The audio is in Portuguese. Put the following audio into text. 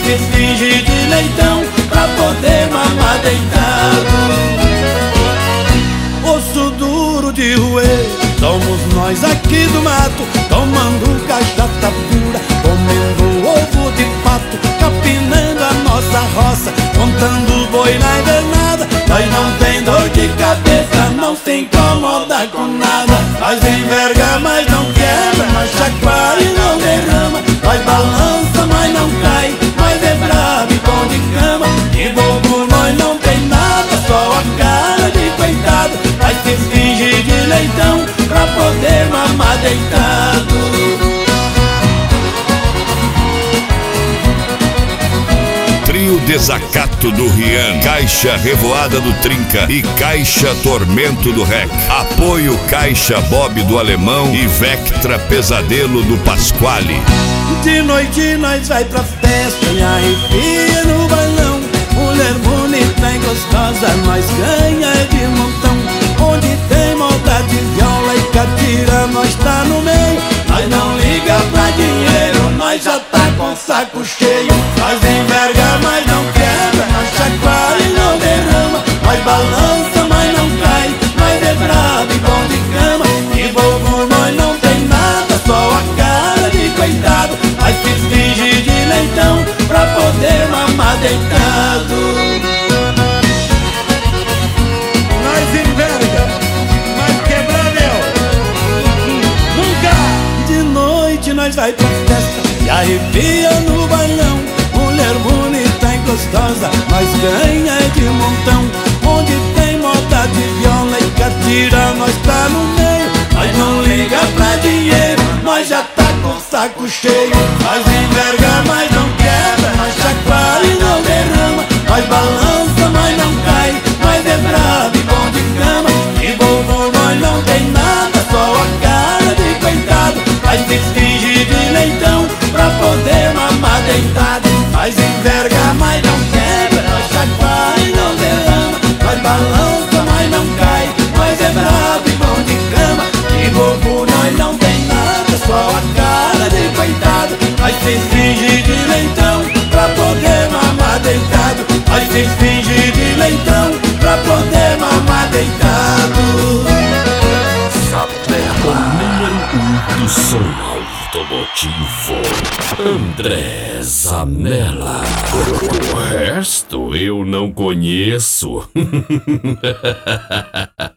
se finge de leitão pra poder mamar deitado. Osso duro de roer, somos nós aqui do mato, tomando cachaça pura, comendo ovo de pato, capinando a nossa roça, contando boi na invernada. Nós não tem dor de cabeça, não se incomoda com nada. Nós enverga, mas não quebra, nós chacoalha e não derrama. Nós balança, mas não cai, nós é bravo e bom de cama. De bobo nós não tem nada, só a cara de coitado. Nós se finge de leitão pra poder mamar deitado. Trio Desacato do Rian, Caixa Revoada do Trinca e Caixa Tormento do Rec. Apoio Caixa Bob do Alemão e Vectra Pesadelo do Pasquale. De noite nós vai pra festa e arrepia no balão. Mulher bonita e gostosa nós ganha de montão. Onde tem moda de viola e catira nós tá no meio. Nós não liga pra dinheiro, nós já tá com saco cheio. Nós enverga, mas não quebra, nós chacoalha e não derrama. Nós balança, mas não cai, nós é bravo e bom de cama. De bobo nós não tem nada, só a cara de coitado. Nós se finge de leitão pra poder mamar deitado. Nós enverga, nós quebra nunca. De noite nós vai pra festa e arrepia no bailão. Mulher bonita e gostosa nós ganha de montão. Onde tem moda de viola e catira nós tá no meio. Nós não liga pra dinheiro, nós já tá com saco cheio. Nós enverga, mas não quebra, nós chacoalha e não derrama. Nós balança, mas não cai, nós é bravo e bom de cama. De bobo nós não tem nada, só a cara de coitado. Nós se finge de leitão pra poder mamar deitado. Nós enverga, mas não quebra, nós chacoalha e não derrama. Nós balança, mas não cai, nós é bravo e bom de cama. De bobo nós não tem nada, só a cara de coitado. Nós se finge de leitão pra poder mamar deitado. Nós se finge de leitão pra poder mamar deitado. O número 1 do som automotivo, André Zanella. O resto eu não conheço.